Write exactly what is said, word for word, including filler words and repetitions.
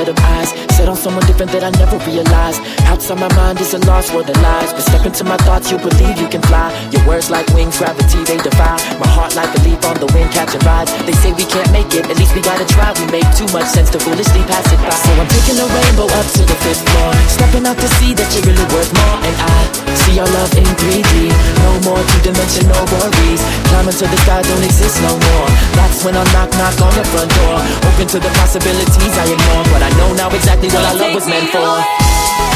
set of eyes set on someone different that I never realized. Outside my mind is a lost world of lies, but step into my thoughts, you'll believe you can fly. Your words like wings, gravity, they defy. My heart like a leaf on the wind, catching rides. They say we can't make it, at least we gotta try. We make too much sense to foolishly pass it by. So I'm taking a rainbow up to the fifth floor, stepping out to see that you're really worth more. And I see our love in three D, no more two-dimensional worries. Climbing to the sky don't exist no more. That's when I knock, knock on the front door, open to the possibilities I ignore. But I know now exactly what our love was meant for.